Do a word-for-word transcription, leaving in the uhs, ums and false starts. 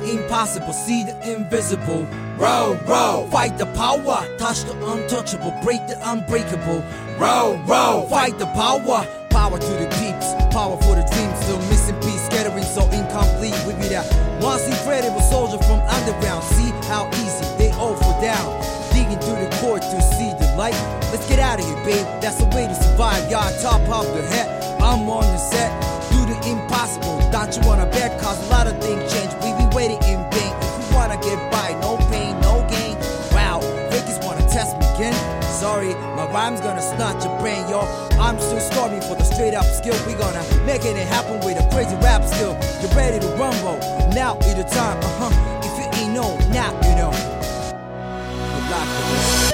impossible, see the invisible. Row, row, fight the power, touch the untouchable, break the unbreakable. Row, row, fight the power, power to the peeps, power for the dreams. Still missing piece, scattering so incomplete. We be that once incredible soldier from underground. See how easy they all fall down, digging through the core to see the light. Let's get out of here, babe, that's the way to survive. Y'all top of the head, I'm on the set. Do the impossible, don't you wanna bet? Cause a lot of things change, we be waiting in vain. If you wanna get by, no pain, no gain. Wow, fakers wanna test me again. Sorry, my rhyme's gonna snatch your brain, yo. I'm still storming for the straight up skill. We gonna make it happen with a crazy rap skill. You ready to rumble? Now is the time, uh-huh. If you ain't know, now you know. Good luck.